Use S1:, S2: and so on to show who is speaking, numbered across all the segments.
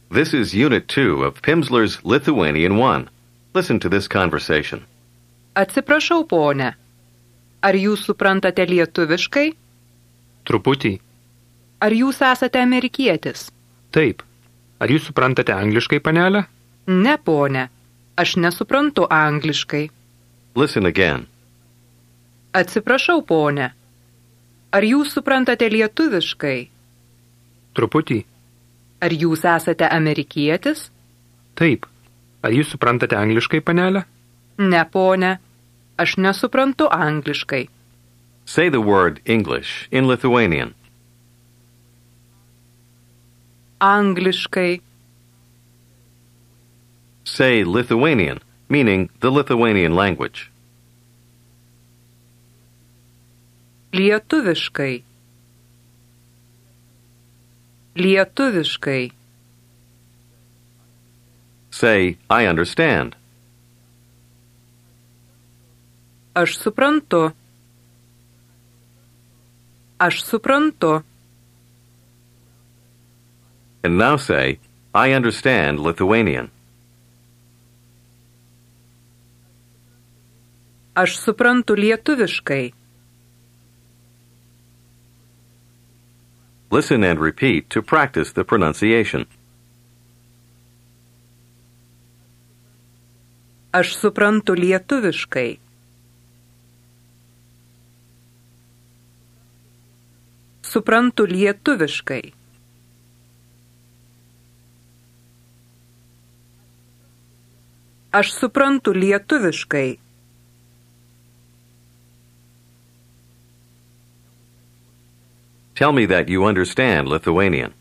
S1: This is Unit 2 of Pimsleur's Lithuanian 1. Listen to this conversation.
S2: Atsiprašau, ponė. Ar jūs suprantate lietuviškai?
S3: Truputį.
S2: Ar jūs esate amerikietis?
S3: Taip. Ar jūs suprantate angliškai, panelė?
S2: Ne, ponė. Aš nesuprantu angliškai.
S1: Listen again.
S2: Atsiprašau, ponė. Ar jūs suprantate lietuviškai?
S3: Truputį.
S2: Ar jūs esate amerikietis?
S3: Taip. Ar jūs suprantate angliškai, panelė?
S2: Ne, ponė. Aš nesuprantu angliškai.
S1: Say the word English in Lithuanian.
S2: Angliškai.
S1: Say Lithuanian, meaning the Lithuanian language.
S2: Lietuviškai. Lietuviškai.
S1: Say, I understand.
S2: Aš suprantu. Aš suprantu.
S1: And now say, I understand Lithuanian.
S2: Aš suprantu lietuviškai.
S1: Listen and repeat to practice the pronunciation.
S2: Aš suprantu lietuviškai. Suprantu lietuviškai. Aš suprantu lietuviškai.
S1: Tell me that you understand Lithuanian.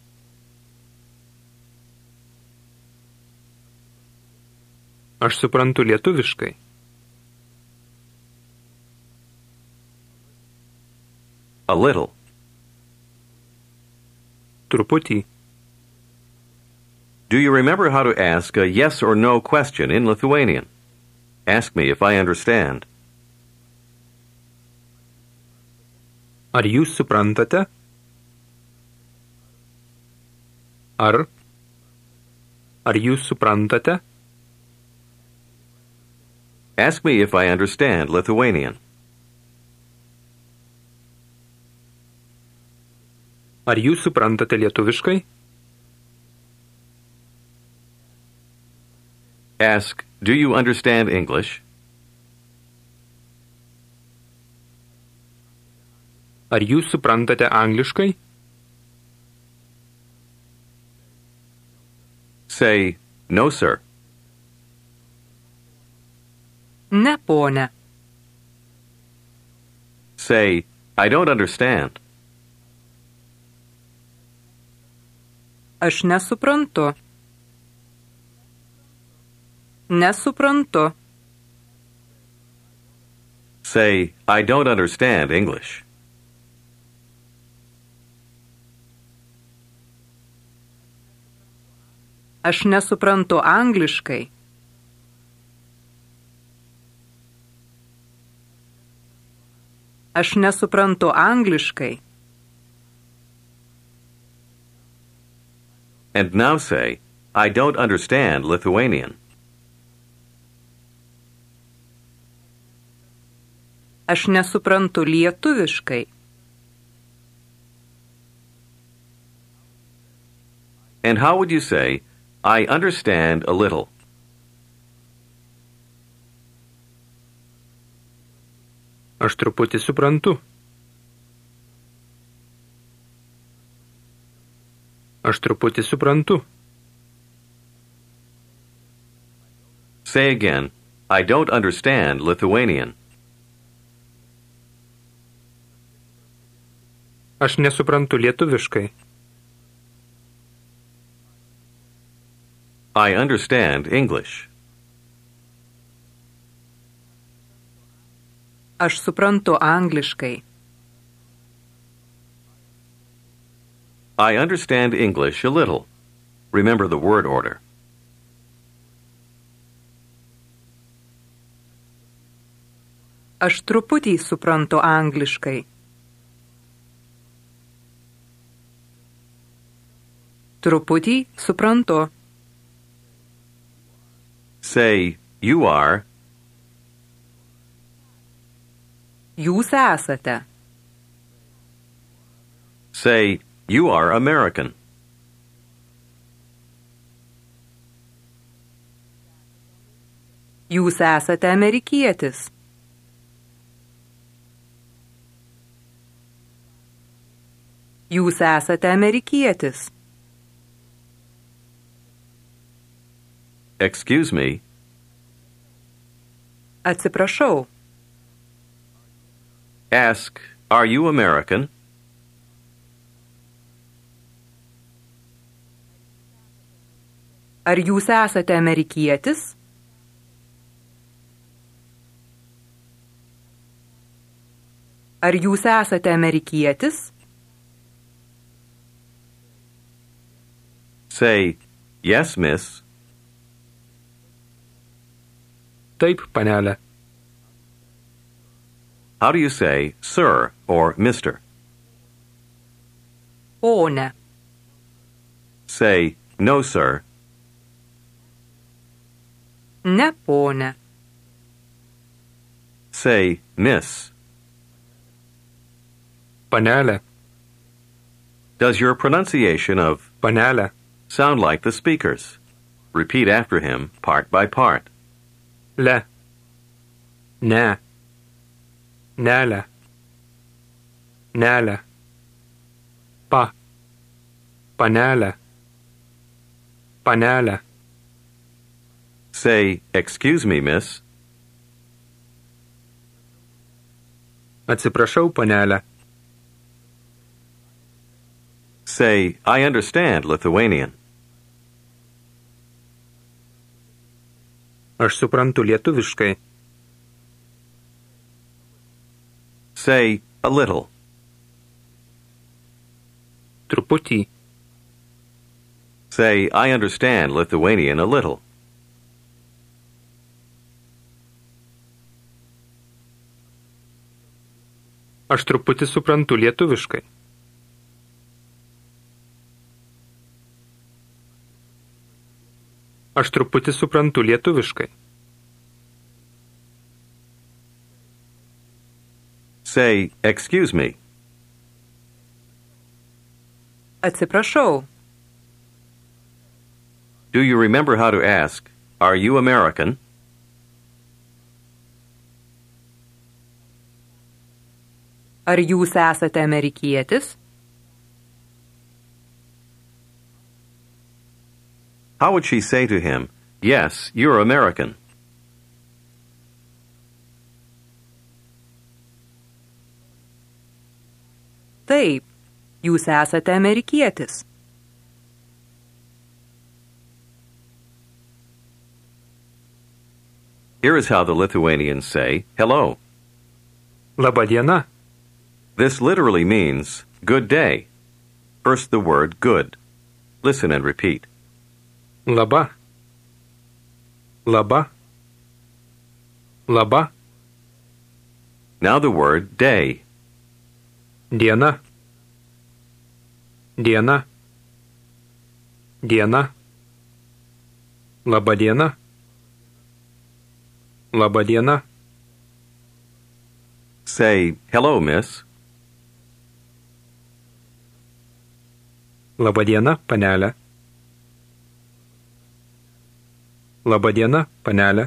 S3: Aš suprantu lietuviškai.
S1: A little.
S3: Truputį.
S1: Do you remember how to ask a yes or no question in Lithuanian? Ask me if I understand.
S3: Ar jūs suprantate? Ar jūs suprantate?
S1: Ask me if I understand Lithuanian.
S3: Ar jūs suprantate lietuviškai?
S1: Ask, do you understand English?
S3: Ar jūs suprantate angliškai?
S1: Say, no, sir.
S2: Ne, ponė.
S1: Say, I don't understand.
S2: Aš nesuprantu. Nesuprantu.
S1: Say, I don't understand English.
S2: Aš nesuprantu angliškai. Aš nesuprantu angliškai.
S1: And now say, I don't understand Lithuanian.
S2: Aš nesuprantu lietuviškai.
S1: And how would you say, I understand a little?
S3: Aš truputį suprantu. Aš truputį suprantu.
S1: Say again, I don't understand Lithuanian.
S3: Aš nesuprantu lietuviškai.
S1: I understand English.
S2: Aš suprantu angliškai.
S1: I understand English a little. Remember the word order.
S2: Aš truputį suprantu angliškai. Truputį suprantu.
S1: Say, you are.
S2: Jūs esate.
S1: Say, you are American.
S2: Jūs esate amerikietis. Jūs esate amerikietis.
S1: Excuse me.
S2: Atsiprašau.
S1: Ask, are you American?
S2: Ar jūs esate amerikietis? Ar jūs esate amerikietis?
S1: Say, yes, miss.
S3: Taip, panelė.
S1: How do you say sir or mister?
S2: Pone.
S1: Say, no, sir.
S2: Ne pone.
S1: Say, miss.
S3: Panelė.
S1: Does your pronunciation of
S3: Panelė.
S1: sound like the speaker's? Repeat after him, part by part.
S3: Le. Ne. Nelė. Nelė. Pa. Panelė. Panelė.
S1: Say, excuse me, miss.
S3: Atsiprašau, panelė.
S1: Say, I understand Lithuanian.
S3: Aš suprantu lietuviškai.
S1: Say, a little.
S3: Truputį.
S1: Say, I understand Lithuanian a little.
S3: Aš truputį suprantu lietuviškai. Aš truputį suprantu lietuviškai.
S1: Say, excuse me.
S2: Atsiprašau.
S1: Do you remember how to ask, are you American?
S2: Ar jūs esate amerikietis?
S1: How would she say to him, yes, you're American?
S2: Taip, jūs esate amerikietis.
S1: Here is how the Lithuanians say, hello.
S3: Labą dieną.
S1: This literally means, good day. First the word good. Listen and repeat.
S3: Laba. Laba. Laba.
S1: Now the word day.
S3: Diena. Diena. Diena. Labą dieną. Labą dieną.
S1: Say, hello, miss.
S3: Labą dieną, panelė. Labą dieną, panelė.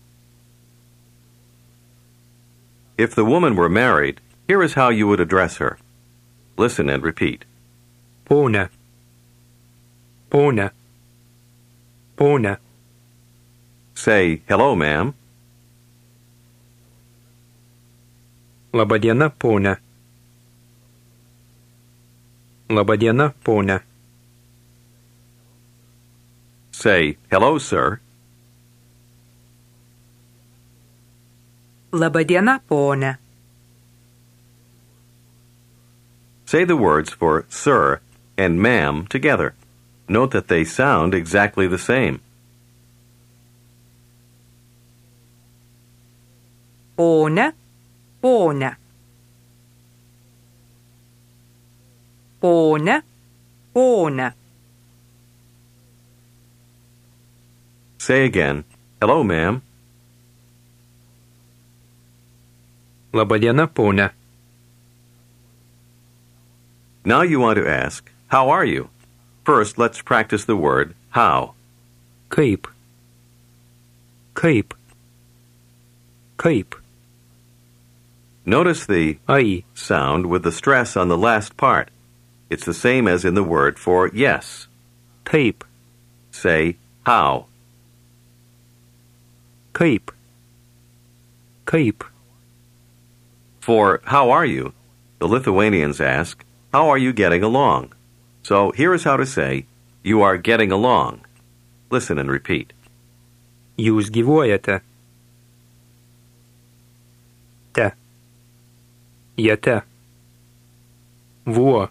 S1: If the woman were married, here is how you would address her. Listen and repeat.
S3: Pone. Pone. Pone.
S1: Say, hello, ma'am.
S3: Labą dieną, pone. Labą dieną, pone.
S1: Say, hello, sir.
S2: Labą dieną, pone.
S1: Say the words for sir and ma'am together. Note that they sound exactly the same.
S2: Pone, pone. Pone, pone.
S1: Say again, hello, ma'am.
S3: Labadiena, pone.
S1: Now you want to ask, how are you? First, let's practice the word how.
S3: Kaip. Kaip. Kaip.
S1: Notice the
S3: Ai.
S1: sound with the stress on the last part. It's the same as in the word for yes.
S3: Taip.
S1: Say how.
S3: Kaip. Kaip.
S1: For how are you, the Lithuanians ask, how are you getting along? So here is how to say, you are getting along. Listen and repeat.
S3: Jūs gyvuojate. Te. Jate. Vuo.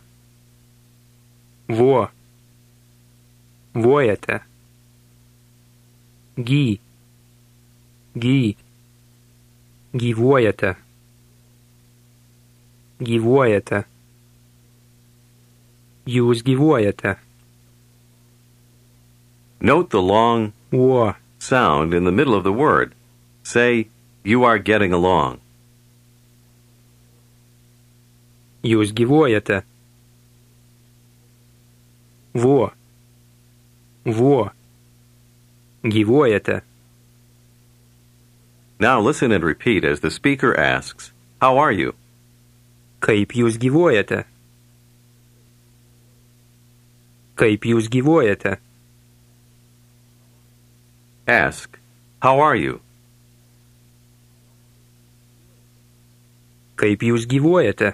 S3: Vuo. Vuojate. Gy. Gy. Gyvuojate. Gyvuojate. Jūs gyvuojate.
S1: Note the long
S3: Uo.
S1: sound in the middle of the word. Say, you are getting along.
S3: Jūs gyvuojate. Vuo. Vuo. Gyvuojate.
S1: Now listen and repeat as the speaker asks, how are you?
S3: Kaip jūs gyvuojate? Kaip jūs gyvuojate?
S1: Ask, how are you?
S3: Kaip jūs gyvuojate?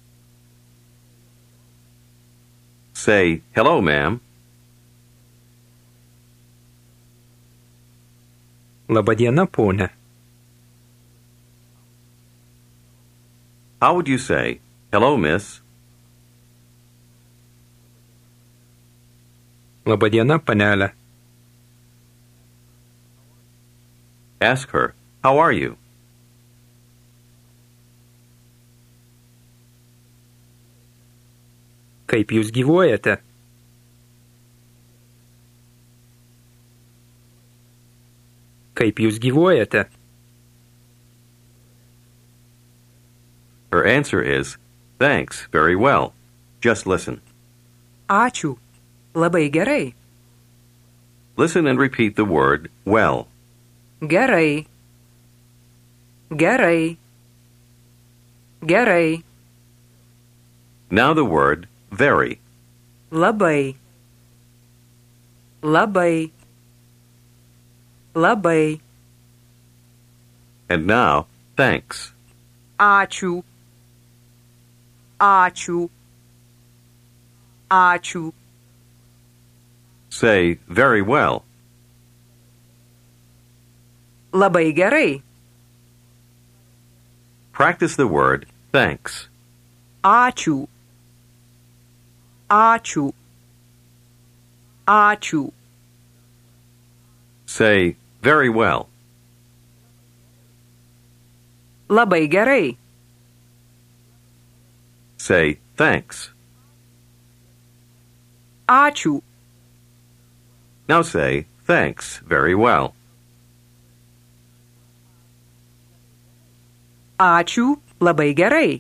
S1: Say, hello, ma'am.
S3: Labadiena, pone.
S1: How would you say, hello, miss?
S3: Labadiena, panelė.
S1: Ask her, how are you?
S3: Kaip jūs gyvuojate? Kaip jūs gyvuojate?
S1: Her answer is, thanks, very well. Just listen.
S2: Ačiū. Labai gerai.
S1: Listen and repeat the word well.
S2: Gerai. Gerai. Gerai.
S1: Now the word very.
S2: Labai. Labai. Labai.
S1: And now, thanks.
S2: Ačiū. Ačiū. Ačiū.
S1: Say very well.
S2: Labai gerai.
S1: Practice the word thanks.
S2: Ačiū. Ačiū. Ačiū.
S1: Say very well.
S2: Labai gerai.
S1: Say thanks.
S2: Ačiū.
S1: Now say thanks very well.
S2: Ačiū. Labai gerai.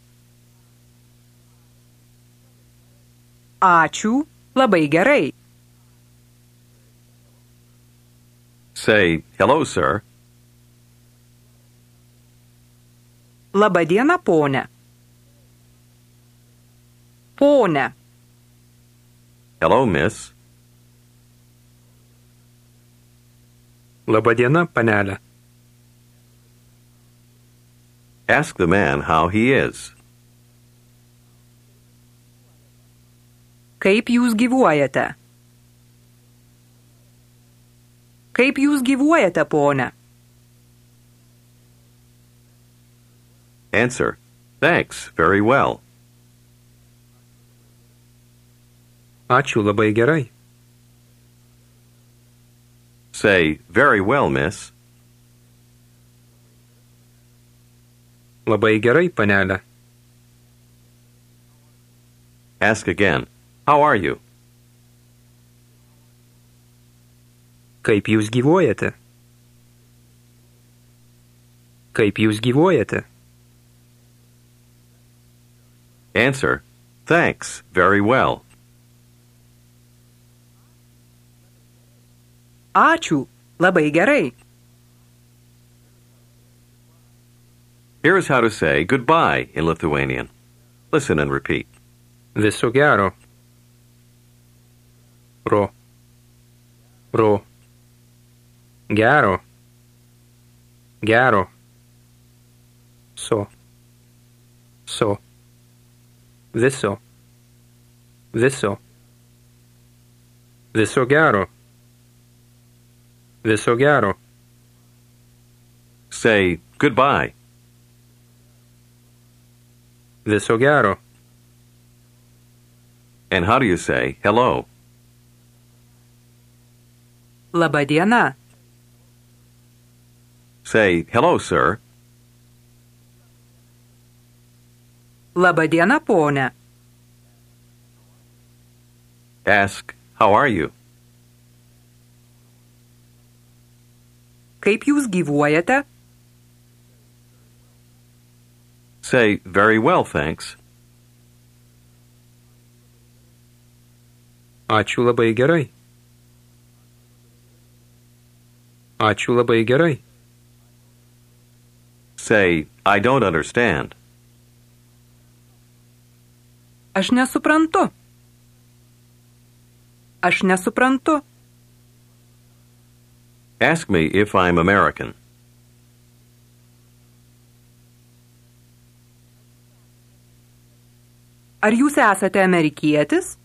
S2: Ačiū. Labai gerai.
S1: Say hello, sir.
S2: Labadiena, pone. Pone.
S1: Hello, miss.
S3: Labadiena, panelė.
S1: Ask the man how he is.
S2: Kaip jūs gyvuojate? Kaip jūs gyvuojate, pone?
S1: Answer, thanks, very well.
S3: Ačiū, labai gerai.
S1: Say, very well, miss.
S3: Labai gerai, panelė.
S1: Ask again, how are you?
S3: Kaip jūs gyvuojate? Kaip jūs gyvuojate?
S1: Answer. Thanks. Very well.
S2: Ačiū. Labai gerai.
S1: Here is how to say goodbye in Lithuanian. Listen and repeat.
S3: Viso gero. Ro. Ro. Gero. Gero. So. So. Viso. Viso. Viso gero. Viso gero.
S1: Say goodbye.
S3: Viso gero.
S1: And how do you say hello?
S2: Labą dieną.
S1: Say hello, sir.
S2: Labą dieną, pone.
S1: Ask, how are you?
S2: Kaip jūs gyvuojate?
S1: Say very well, thanks.
S3: Ačiū labai gerai. Ačiū labai gerai.
S1: Say, I don't understand.
S2: Aš nesuprantu. Aš nesuprantu.
S1: Ask me if I'm American.
S2: Ar jūs esate amerikietis?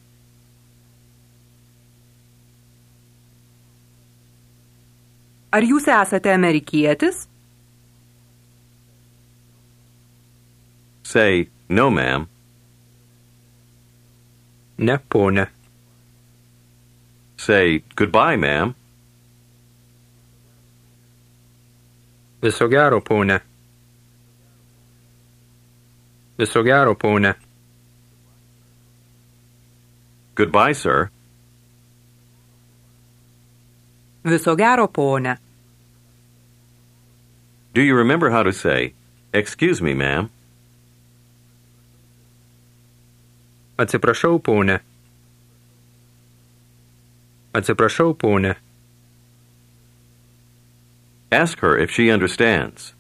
S2: Ar jūs esate amerikietis?
S1: Say, no, ma'am.
S3: Ne, pone.
S1: Say, goodbye, ma'am.
S3: Viso gero, pone. Viso gero, pone.
S1: Goodbye, sir.
S2: Viso gero, pone.
S1: Do you remember how to say, excuse me, ma'am?
S3: Atsiprašau, pone. Atsiprašau, pone.
S1: Ask her if she understands.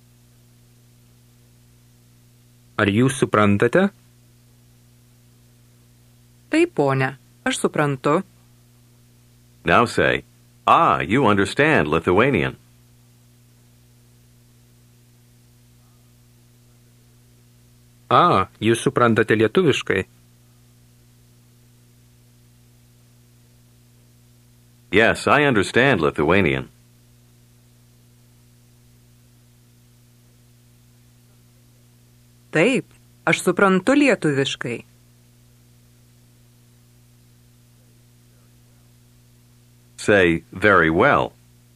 S3: Ar jūs suprantate?
S2: Taip, pone. Aš suprantu.
S1: Now say, ah, you understand Lithuanian.
S3: A, jūs suprantate lietuviškai.
S1: Yes, I understand Lithuanian.
S2: Taip, aš suprantu lietuviškai.
S1: Say, very well.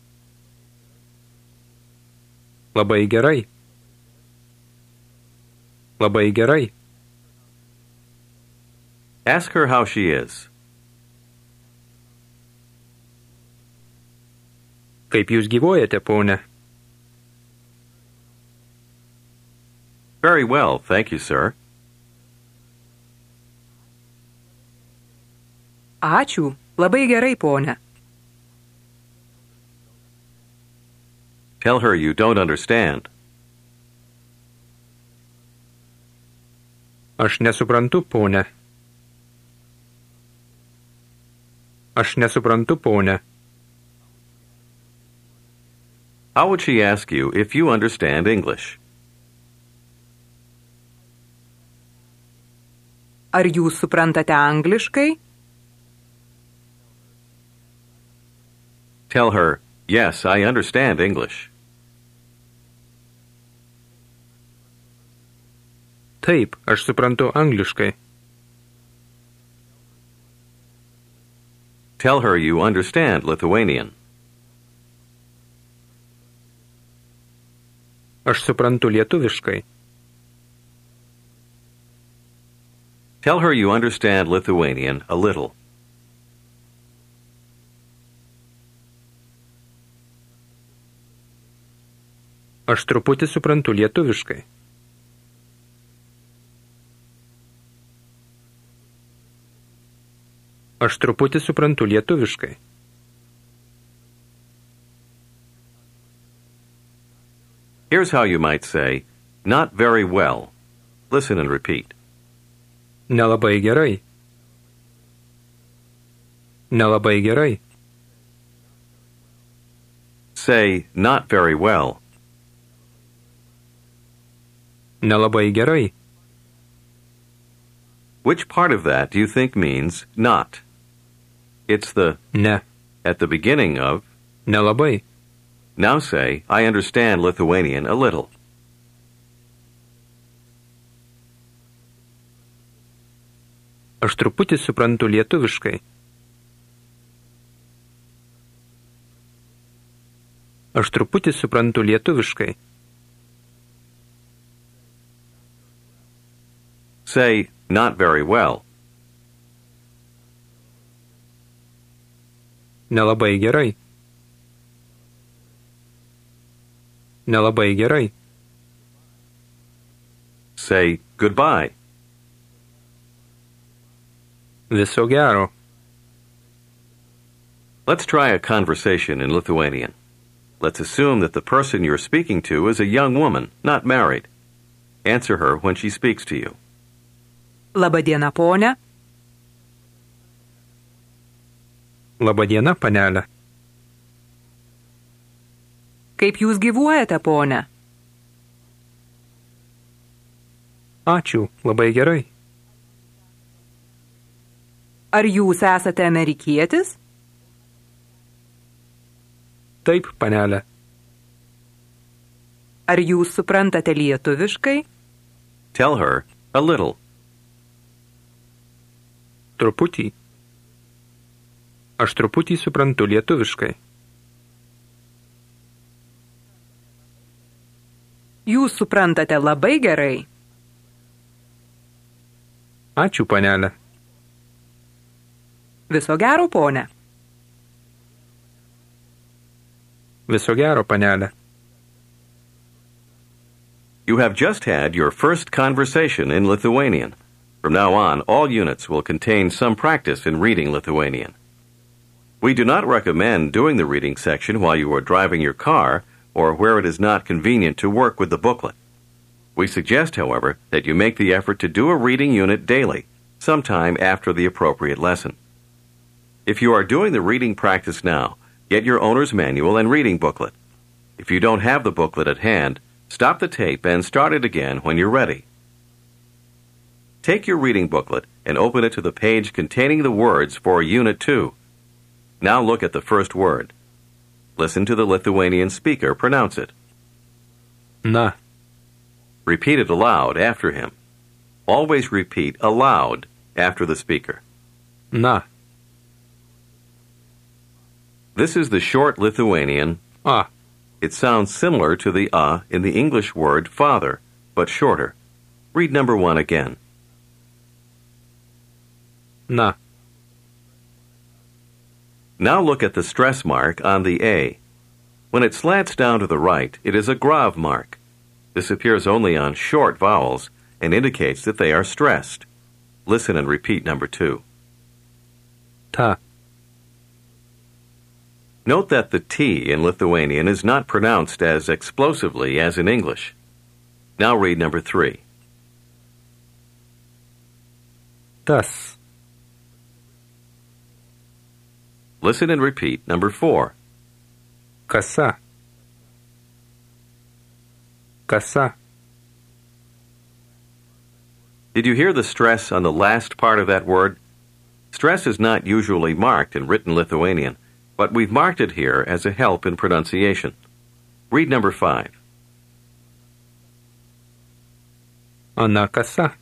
S3: Labai gerai. Labai gerai.
S1: Ask her how she is.
S3: Kaip jūs gyvuojate, pone?
S1: Very well, thank you, sir.
S2: Ačiū. Labai gerai, pone.
S1: Tell her you don't understand.
S3: Aš nesuprantu, pone. Aš nesuprantu, pone.
S1: How would she ask you if you understand English?
S2: Ar jūs suprantate angliškai?
S1: Tell her, yes, I understand English.
S3: Taip, aš suprantu angliškai.
S1: Tell her you understand Lithuanian.
S3: Aš suprantu lietuviškai.
S1: Tell her you understand Lithuanian a little.
S3: Aš truputį suprantu lietuviškai. Aš truputį suprantu lietuviškai.
S1: Here's how you might say, not very well. Listen and repeat.
S3: Nelabai gerai. Nelabai gerai.
S1: Say, not very well.
S3: Nelabai gerai.
S1: Which part of that do you think means not? It's the
S3: Ne.
S1: at the beginning of.
S3: Nelabai.
S1: Now say, I understand Lithuanian a little.
S3: Aš truputį suprantu lietuviškai. Aš truputį suprantu lietuviškai.
S1: Say, not very well.
S3: Nelabai gerai. Nelabai gerai.
S1: Say, goodbye.
S3: Viso gero.
S1: Let's try a conversation in Lithuanian. Let's assume that the person you're speaking to is a young woman, not married. Answer her when she speaks to you.
S2: Labadiena, ponia.
S3: Labadiena, panelė.
S2: Kaip jūs gyvuojate, ponia?
S3: Ačiū, labai gerai.
S2: Ar jūs esate amerikietis?
S3: Taip, panelė.
S2: Ar jūs suprantate lietuviškai?
S1: Tell her, a little.
S3: Truputį. Aš truputį suprantu lietuviškai.
S2: Jūs suprantate labai gerai.
S3: Ačiū, panelė.
S2: Viso gero, ponia.
S3: Viso gero, panelė.
S1: You have just had your first conversation in Lithuanian. From now on, all units will contain some practice in reading Lithuanian. We do not recommend doing the reading section while you are driving your car or where it is not convenient to work with the booklet. We suggest, however, that you make the effort to do a reading unit daily, sometime after the appropriate lesson. If you are doing the reading practice now, get your owner's manual and reading booklet. If you don't have the booklet at hand, stop the tape and start it again when you're ready. Take your reading booklet and open it to the page containing the words for Unit 2. Now look at the first word. Listen to the Lithuanian speaker pronounce it.
S3: Na.
S1: Repeat it aloud after him. Always repeat aloud after the speaker.
S3: Na.
S1: This is the short Lithuanian
S3: A.
S1: It sounds similar to the in the English word father, but shorter. Read number 1 again.
S3: Na.
S1: Now look at the stress mark on the A. When it slants down to the right, it is a grav mark. This appears only on short vowels and indicates that they are stressed. Listen and repeat number 2.
S3: Ta.
S1: Note that the T in Lithuanian is not pronounced as explosively as in English. Now read number 3.
S3: Tas.
S1: Listen and repeat number 4.
S3: Kasa. Kasa.
S1: Did you hear the stress on the last part of that word? Stress is not usually marked in written Lithuanian, but we've marked it here as a help in pronunciation. Read number 5.
S3: Ana kasa.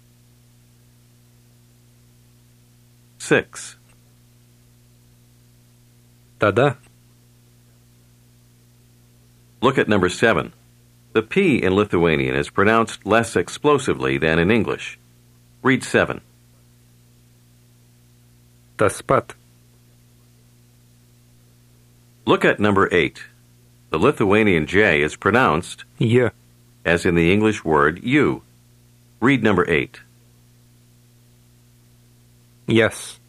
S1: 6.
S3: Tada.
S1: Look at number 7. The P in Lithuanian is pronounced less explosively than in English. Read 7.
S3: Tas pat.
S1: Look at number 8. The Lithuanian J is pronounced
S3: J.
S1: as in the English word you. Read number 8.
S3: Yes.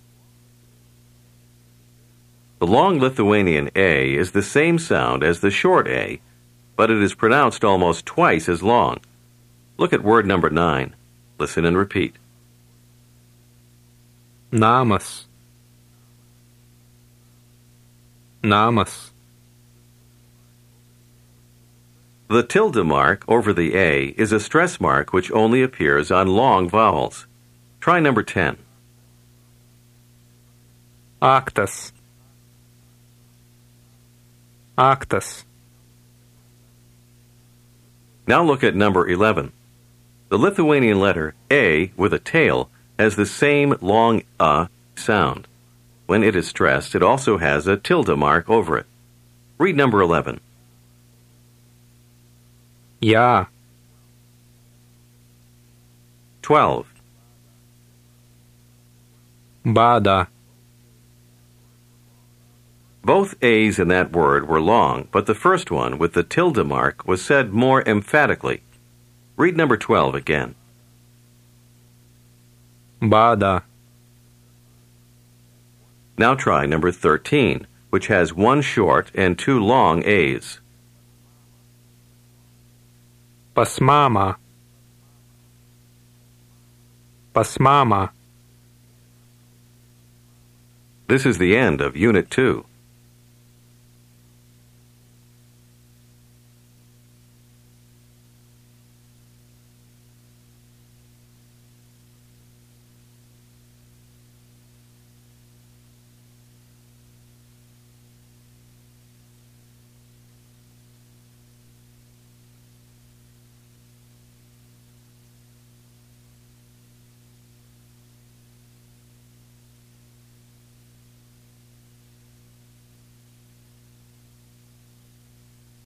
S1: The long Lithuanian A is the same sound as the short A, but it is pronounced almost twice as long. Look at word number 9. Listen and repeat.
S3: Namas. Namas.
S1: The tilde mark over the A is a stress mark which only appears on long vowels. Try number 10.
S3: Aktas. Aktas.
S1: Now look at number 11. The Lithuanian letter A with a tail has the same long sound. When it is stressed, it also has a tilde mark over it. Read number 11.
S3: Ja.
S1: 12.
S3: Bada.
S1: Both A's in that word were long, but the first one with the tilde mark was said more emphatically. Read number 12 again.
S3: Bada.
S1: Now try number 13, which has one short and two long A's.
S3: Pasmama. Pasmama.
S1: This is the end of Unit 2.